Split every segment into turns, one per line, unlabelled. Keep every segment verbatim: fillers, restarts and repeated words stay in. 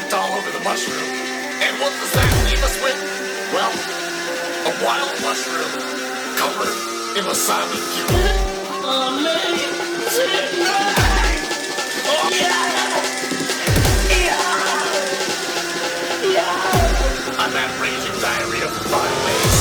dripped all over the mushroom. And what does that leave us with? Well, a wild mushroom covered in wasabi cube. Amazing! Oh yeah! Yeah! Yeah! I'm at raging diarrhea for five days.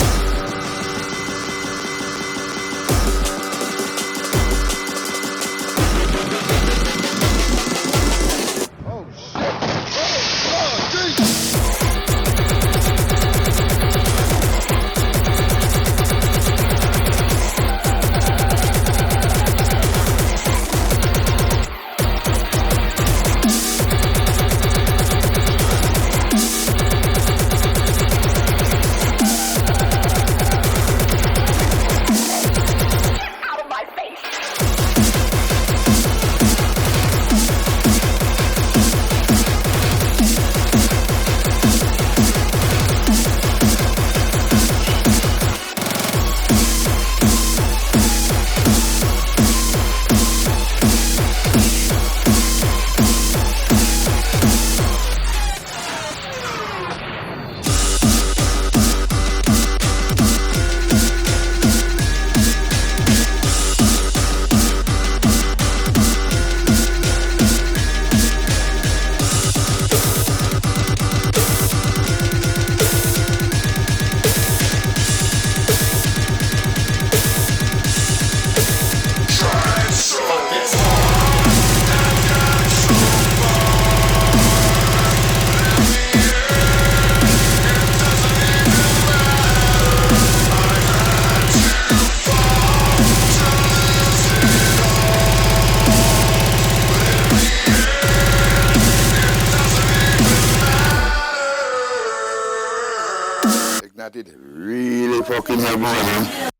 Ignited really fucking heavy, man.